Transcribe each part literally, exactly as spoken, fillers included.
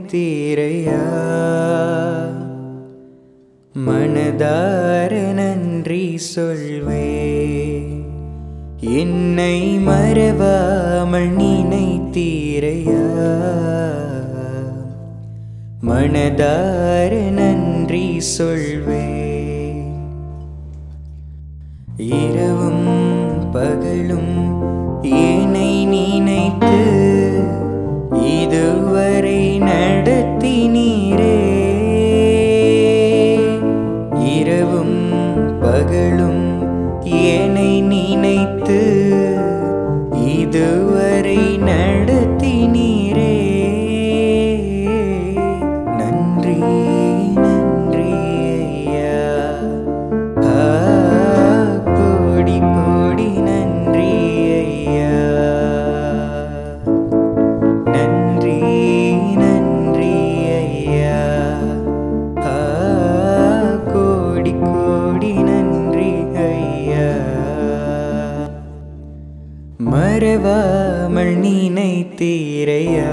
நினைத்தீரையா மனதார நன்றி சொல்வே என்னை மறவாமல் நினைத்தீரையா மனதார நன்றி சொல்வே இரவும் பகலும் என்னை நினைத்து இதுவரை நடத்தினீரே இரவும் பகலும் என்னை நினைத்து இதுவரை நடத்தினீரே நன்றி நன்றி ஐயா கோடி கோடி நன்றி ஐயா நன்றி நன்றி ஐயா கோடி கோடி நன்றி ஐயா மறவாமல் நினைத்தீரையா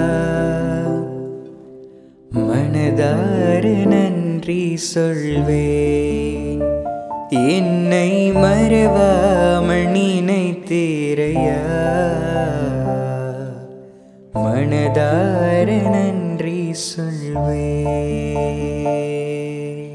மனதார நன்றி சொல்வேன் என்னை மறவாமல் நினைத்தீரையா மனதார நன்றி சொல்வேன்.